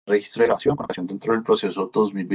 registro de grabación con ocasión dentro del proceso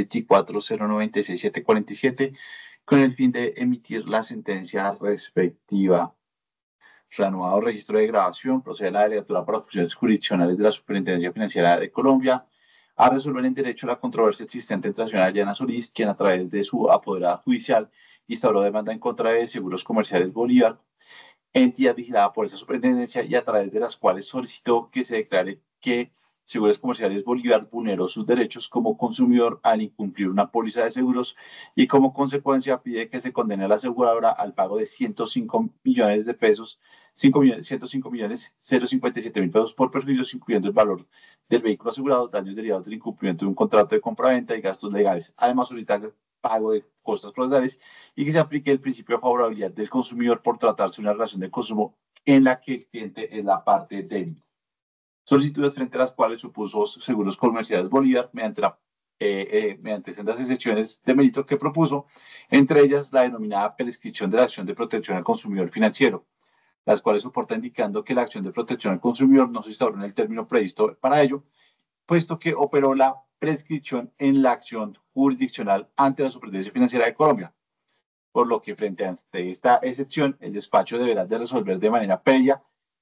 2024-096-747 con el fin de emitir la sentencia respectiva. Reanudado registro de grabación, procede la delegatura para funciones jurisdiccionales de la Superintendencia Financiera de Colombia a resolver en derecho la controversia existente entre la señora Diana Solís, quien a través de su apoderada judicial instauró demanda en contra de Seguros Comerciales Bolívar, entidad vigilada por esa superintendencia y a través de las cuales solicitó que se declare que Seguros Comerciales Bolívar vulneró sus derechos como consumidor al incumplir una póliza de seguros y como consecuencia pide que se condene a la aseguradora al pago de 105 millones de pesos, 105 millones 057 mil pesos por perjuicios, incluyendo el valor del vehículo asegurado, daños derivados del incumplimiento de un contrato de compraventa y gastos legales. Además, solicita el pago de costas procesales y que se aplique el principio de favorabilidad del consumidor por tratarse de una relación de consumo en la que el cliente es la parte débil. Solicitudes frente a las cuales supuso Seguros Comerciales Bolívar mediante sendas excepciones de mérito que propuso, entre ellas la denominada prescripción de la acción de protección al consumidor financiero, las cuales soporta indicando que la acción de protección al consumidor no se instauró en el término previsto para ello, puesto que operó la prescripción en la acción jurisdiccional ante la Superintendencia Financiera de Colombia, por lo que frente a esta excepción, el despacho deberá de resolver de manera previa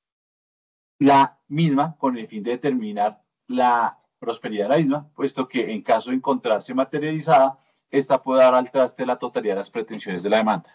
la misma con el fin de determinar la prosperidad de la misma, puesto que en caso de encontrarse materializada, esta puede dar al traste la totalidad de las pretensiones de la demanda.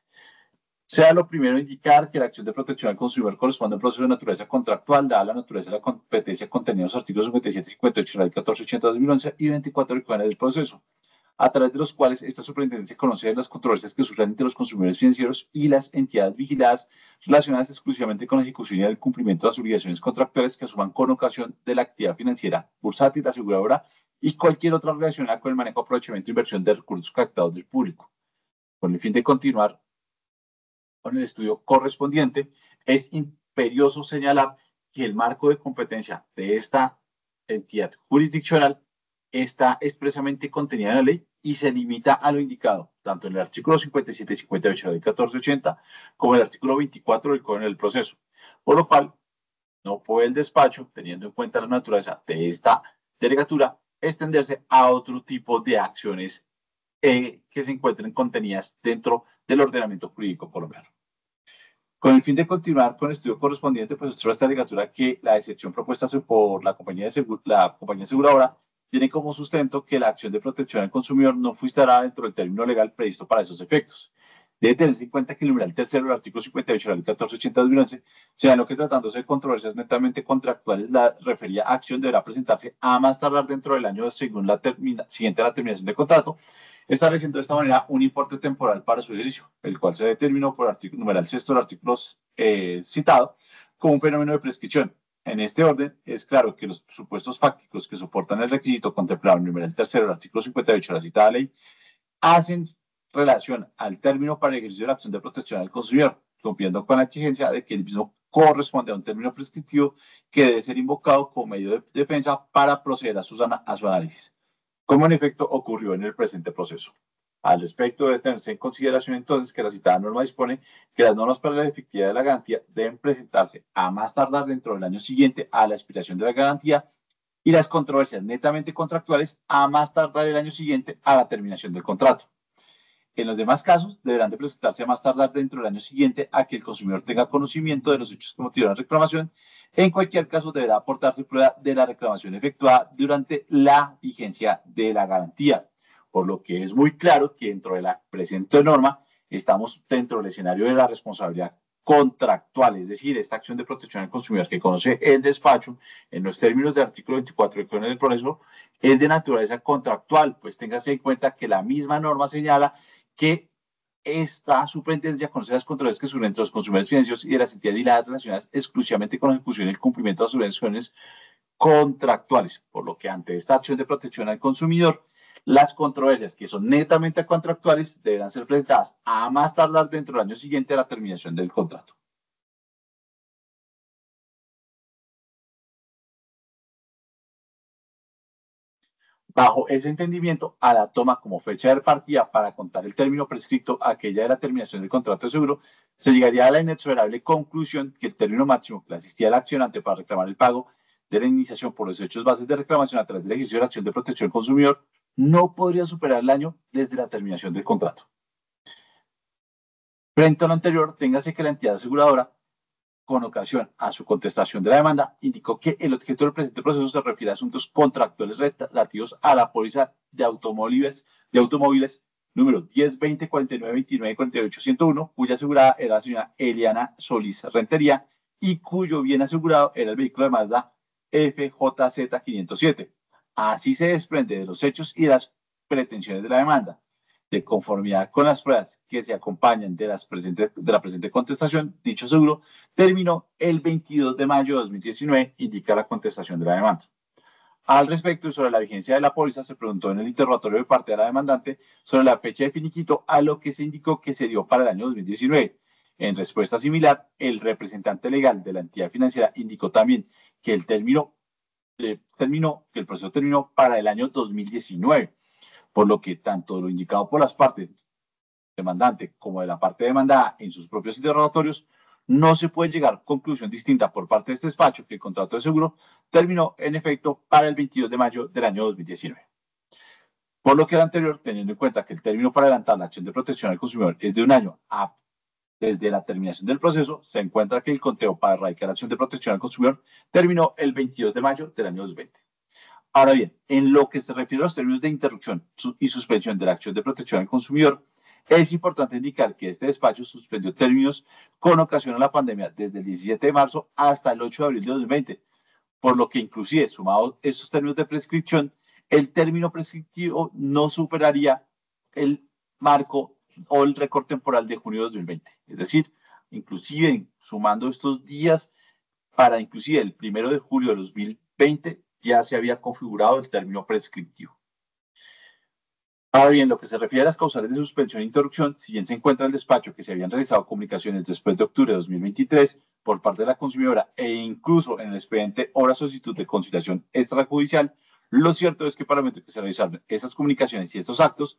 Sea lo primero indicar que la acción de protección al consumidor corresponde a un proceso de naturaleza contractual, dada la naturaleza de la competencia contenida en los artículos 57 y 58 de la Ley 1480 de 2011 y 24 del Código del Proceso, a través de los cuales esta superintendencia conoce las controversias que surgen entre los consumidores financieros y las entidades vigiladas relacionadas exclusivamente con la ejecución y el cumplimiento de las obligaciones contractuales que asuman con ocasión de la actividad financiera, bursátil, aseguradora y cualquier otra relacionada con el manejo, aprovechamiento e inversión de recursos captados del público. Con el fin de continuar con el estudio correspondiente, es imperioso señalar que el marco de competencia de esta entidad jurisdiccional está expresamente contenida en la ley y se limita a lo indicado, tanto en el artículo 57 y 58 de la ley 1480, como en el artículo 24 del Código del Proceso. Por lo cual, no puede el despacho, teniendo en cuenta la naturaleza de esta delegatura, extenderse a otro tipo de acciones que se encuentren contenidas dentro del ordenamiento jurídico colombiano. Con el fin de continuar con el estudio correspondiente, pues observa esta delegatura que la excepción propuesta por la compañía aseguradora tiene como sustento que la acción de protección al consumidor no fue instalada dentro del término legal previsto para esos efectos. Debe tenerse en cuenta que el numeral tercero del artículo 58 de la Ley 1480 de 2011 señaló que tratándose de controversias netamente contractuales, la referida acción deberá presentarse a más tardar dentro del año según siguiente a la terminación del contrato, estableciendo de esta manera un importe temporal para su ejercicio, el cual se determinó por el numeral sexto del artículo citado como un fenómeno de prescripción. En este orden, es claro que los supuestos fácticos que soportan el requisito contemplado en el numeral tercero del artículo 58 de la citada ley hacen relación al término para el ejercicio de la acción de protección al consumidor, cumpliendo con la exigencia de que el mismo corresponde a un término prescriptivo que debe ser invocado como medio de defensa para proceder a su análisis, como en efecto ocurrió en el presente proceso. Al respecto, debe tenerse en consideración entonces que la citada norma dispone que las normas para la efectividad de la garantía deben presentarse a más tardar dentro del año siguiente a la expiración de la garantía y las controversias netamente contractuales a más tardar el año siguiente a la terminación del contrato. En los demás casos, deberán de presentarse a más tardar dentro del año siguiente a que el consumidor tenga conocimiento de los hechos que motivaron la reclamación. En cualquier caso, deberá aportarse prueba de la reclamación efectuada durante la vigencia de la garantía, por lo que es muy claro que dentro de la presente norma estamos dentro del escenario de la responsabilidad contractual, es decir, esta acción de protección al consumidor que conoce el despacho en los términos del artículo 24 del Código del Proceso es de naturaleza contractual, pues téngase en cuenta que la misma norma señala que esta superintendencia conoce las controversias que surgen entre los consumidores financieros y de las entidades vigiladas relacionadas exclusivamente con la ejecución y el cumplimiento de las obligaciones contractuales, por lo que ante esta acción de protección al consumidor, las controversias que son netamente contractuales deberán ser presentadas a más tardar dentro del año siguiente a la terminación del contrato. Bajo ese entendimiento, a la toma como fecha de partida para contar el término prescrito aquella de la terminación del contrato de seguro, se llegaría a la inexorable conclusión que el término máximo que le asistía al accionante para reclamar el pago de la indemnización por los hechos bases de reclamación a través del ejercicio de la acción de protección al consumidor no podría superar el año desde la terminación del contrato. Frente a lo anterior, téngase que la entidad aseguradora, con ocasión a su contestación de la demanda, indicó que el objeto del presente proceso se refiere a asuntos contractuales relativos a la póliza de automóviles número 10, 20, 49, 29, 48, 101, cuya asegurada era la señora Eliana Solís Rentería y cuyo bien asegurado era el vehículo de Mazda FJZ 507. Así se desprende de los hechos y de las pretensiones de la demanda. De conformidad con las pruebas que se acompañan de la presente contestación, dicho seguro terminó el 22 de mayo de 2019, indica la contestación de la demanda. Al respecto y sobre la vigencia de la póliza, se preguntó en el interrogatorio de parte de la demandante sobre la fecha de finiquito, a lo que se indicó que se dio para el año 2019. En respuesta similar, el representante legal de la entidad financiera indicó también que el proceso terminó para el año 2019, por lo que tanto lo indicado por las partes demandante como de la parte demandada en sus propios interrogatorios, no se puede llegar a conclusión distinta por parte de este despacho que el contrato de seguro terminó en efecto para el 22 de mayo del año 2019. Por lo que el anterior, teniendo en cuenta que el término para adelantar la acción de protección al consumidor es de un año desde la terminación del proceso, se encuentra que el conteo para erradicar la acción de protección al consumidor terminó el 22 de mayo del año 2020. Ahora bien, en lo que se refiere a los términos de interrupción y suspensión de la acción de protección al consumidor, es importante indicar que este despacho suspendió términos con ocasión a la pandemia desde el 17 de marzo hasta el 8 de abril de 2020, por lo que inclusive sumados esos términos de prescripción, el término prescriptivo no superaría el marco o el récord temporal de junio de 2020. Es decir, inclusive sumando estos días, para inclusive el 1 de julio de 2020 ya se había configurado el término prescriptivo. Ahora bien, lo que se refiere a las causales de suspensión e interrupción, si bien se encuentra el despacho que se habían realizado comunicaciones después de octubre de 2023 por parte de la consumidora e incluso en el expediente obra solicitud de conciliación extrajudicial, lo cierto es que para el momento que se realizaron esas comunicaciones y estos actos,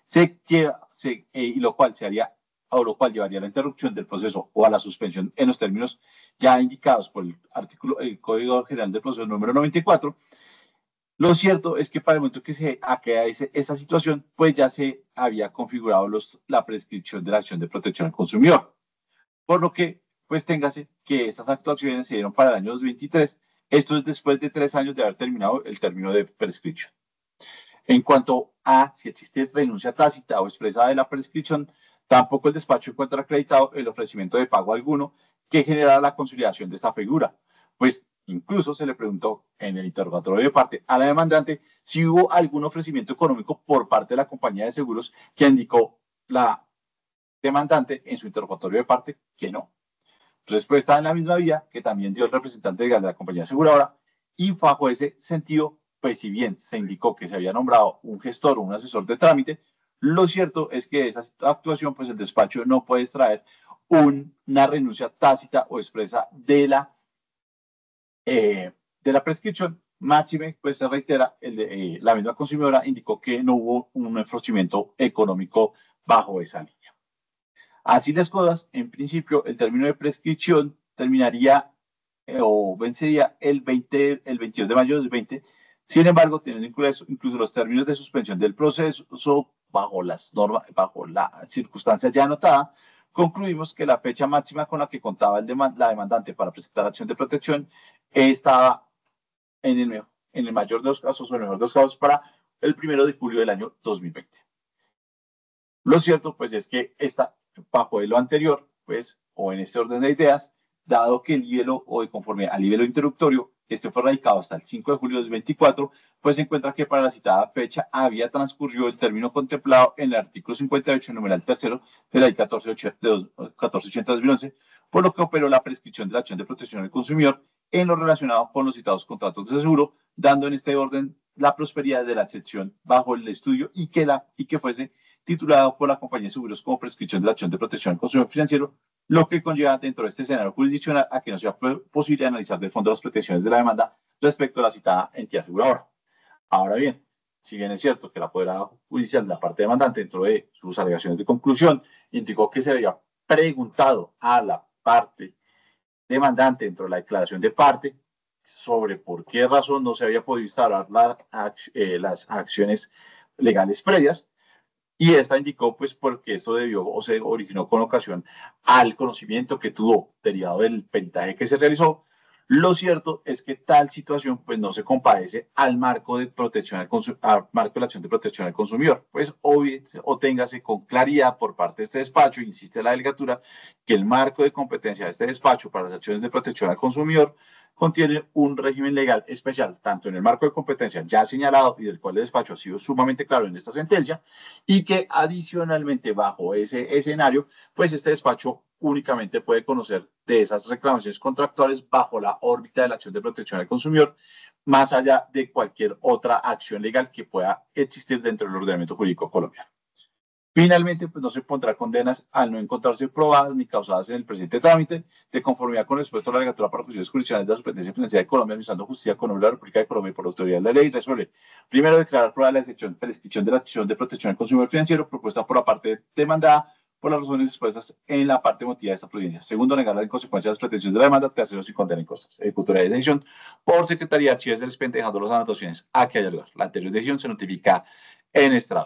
y lo cual se haría o lo cual llevaría a la interrupción del proceso o a la suspensión en los términos ya indicados por el Código General del Proceso número 94. Lo cierto es que para el momento que se aquea esa situación, pues ya se había configurado la prescripción de la acción de protección al consumidor. Por lo que, pues téngase que estas actuaciones se dieron para el año 2023. Esto es después de 3 años de haber terminado el término de prescripción. En cuanto a si existe renuncia tácita o expresa de la prescripción, tampoco el despacho encuentra acreditado el ofrecimiento de pago alguno que generara la conciliación de esta figura, pues incluso se le preguntó en el interrogatorio de parte a la demandante si hubo algún ofrecimiento económico por parte de la compañía de seguros que indicó la demandante en su interrogatorio de parte que no. Respuesta en la misma vía que también dio el representante legal de la compañía aseguradora y bajo ese sentido, pues si bien se indicó que se había nombrado un gestor o un asesor de trámite, lo cierto es que esa actuación, pues el despacho no puede extraer una renuncia tácita o expresa de la prescripción. Máxime, pues se reitera, la misma consumidora indicó que no hubo un ofrecimiento económico bajo esa línea. Así las cosas, en principio, el término de prescripción terminaría o vencería el 22 de mayo del 2020. Sin embargo, teniendo incluso los términos de suspensión del proceso bajo las normas, bajo la circunstancia ya anotada, concluimos que la fecha máxima con la que contaba la demandante para presentar acción de protección estaba en el mayor de los casos o en el menor de los casos para el 1 de julio del año 2020. Lo cierto, pues, es que bajo lo anterior, pues, o en este orden de ideas, dado que el libelo o de conforme al libelo interruptorio, este fue radicado hasta el 5 de julio de 2024, pues se encuentra que para la citada fecha había transcurrido el término contemplado en el artículo 58, numeral tercero de la ley 1480-2011, por lo que operó la prescripción de la acción de protección al consumidor en lo relacionado con los citados contratos de seguro, dando en este orden la prosperidad de la excepción bajo el estudio y que fuese titulado por la compañía de seguros como prescripción de la acción de protección al consumidor financiero, lo que conlleva dentro de este escenario jurisdiccional a que no sea posible analizar de fondo las pretensiones de la demanda respecto a la citada entidad aseguradora. Ahora bien, si bien es cierto que la apoderado judicial de la parte demandante, dentro de sus alegaciones de conclusión, indicó que se había preguntado a la parte demandante dentro de la declaración de parte sobre por qué razón no se había podido instaurar las acciones legales previas. Y esta indicó, pues, porque esto debió o se originó con ocasión al conocimiento que tuvo derivado del peritaje que se realizó. Lo cierto es que tal situación, pues, no se compadece al marco de protección al marco de la acción de protección al consumidor. Pues, o téngase con claridad por parte de este despacho, insiste la delegatura, que el marco de competencia de este despacho para las acciones de protección al consumidor contiene un régimen legal especial, tanto en el marco de competencia ya señalado y del cual el despacho ha sido sumamente claro en esta sentencia, y que adicionalmente bajo ese escenario, pues este despacho únicamente puede conocer de esas reclamaciones contractuales bajo la órbita de la acción de protección al consumidor, más allá de cualquier otra acción legal que pueda existir dentro del ordenamiento jurídico colombiano. Finalmente, pues no se pondrá condenas al no encontrarse probadas ni causadas en el presente trámite, de conformidad con el expuesto de la Legislatura para Cuestiones Jurisdiccionales de la Superintendencia Financiera de Colombia, administrando justicia con la República de Colombia y por autoridad de la ley, resuelve. Primero, declarar prueba de la prescripción de la acción de protección al consumidor financiero propuesta por la parte demandada por las razones expuestas en la parte motiva de esta providencia. Segundo, negarla en consecuencia de las pretensiones de la demanda. Tercero, sin condena en costas. Ejecutoría de decisión por Secretaría de Archivos del expediente, dejando las anotaciones a que haya lugar. La anterior decisión se notifica en estrado.